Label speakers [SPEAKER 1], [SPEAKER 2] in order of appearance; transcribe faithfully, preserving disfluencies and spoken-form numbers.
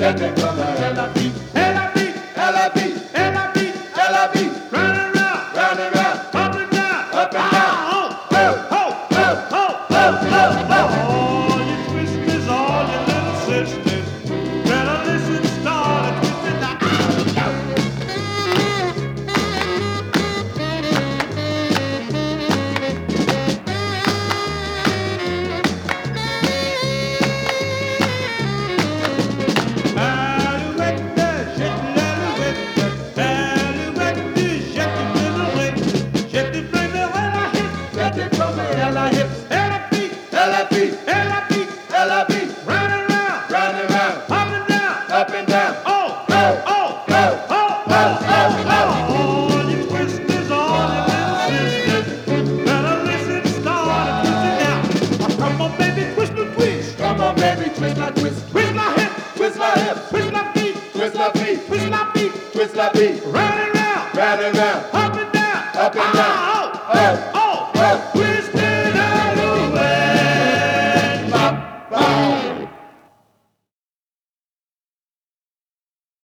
[SPEAKER 1] Shake from the L I B, L I B, L I B, L I B, L I B. Round and round, round and round, up and down, up and down. Ho, ho, ho, ho, ho, ho, ho. All you twisters, all you little sisters, better listen, start a twisting now. Twist my twist, twist my hip, twist my hip, twist my feet, twist my feet, twist my feet, twist my feet, round